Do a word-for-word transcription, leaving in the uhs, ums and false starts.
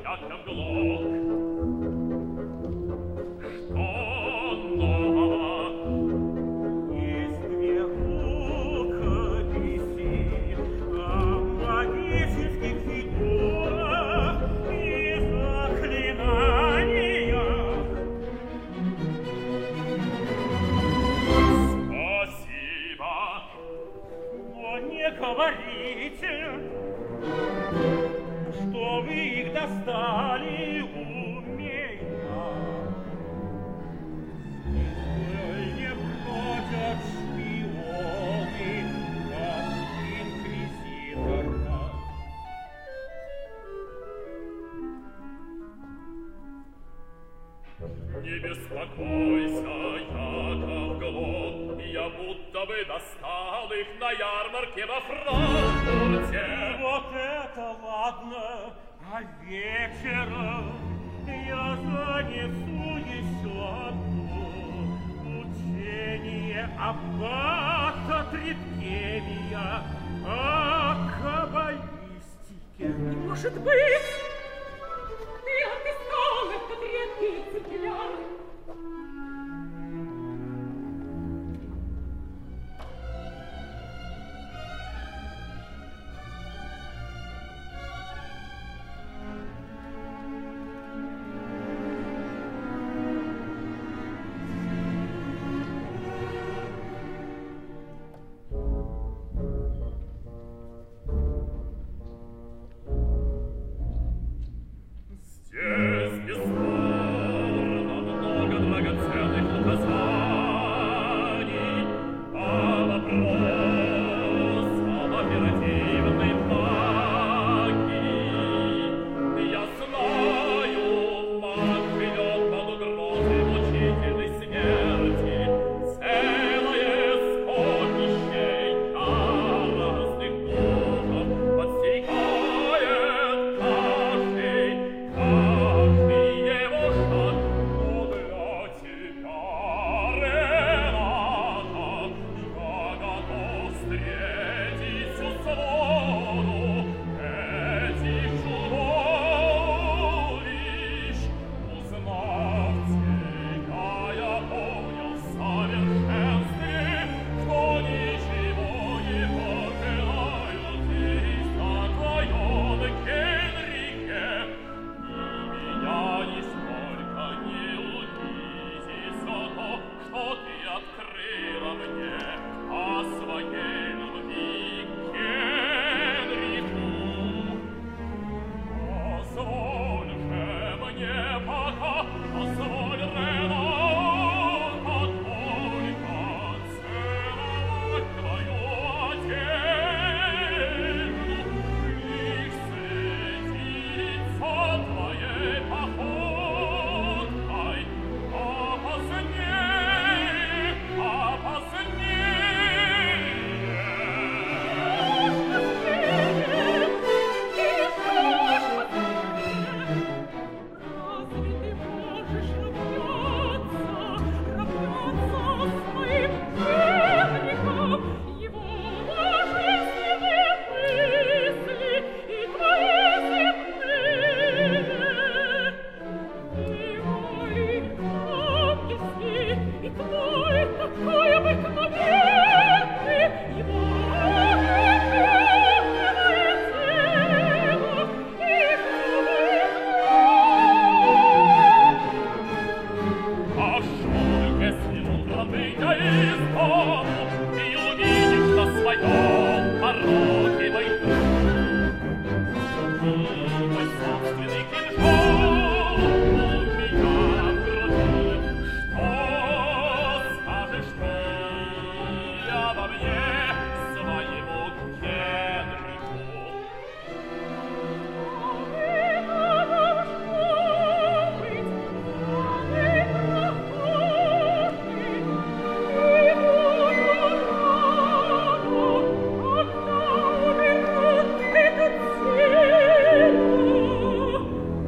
Не беспокойся, Яков Глоб, я будто бы достал их на ярмарке во Франкфурте. Вот это ладно, а вечером я занесу еще одно учение аббата Трипкевия о каббалистике. Не может быть! Ты отыскал этот редкий цепляр! Здесь бесспорно много драгоценных указаний по вопросам оперативной магии. Я знаю, маг живет под угрозой мучительной смерти. Целое скопище яростных духов подстерегает каждый. Каждый его шаг, но для тебя, Рената, я готов встретить всю своду этих чудовищ. Узнав тебя, я понял в совершенстве, что ничего не пожелают здесь на твоем Генрихе. Меня нисколько не унизится то, что ты открыла мне о своей любви к Генриху. Позволь же мне пока, позволь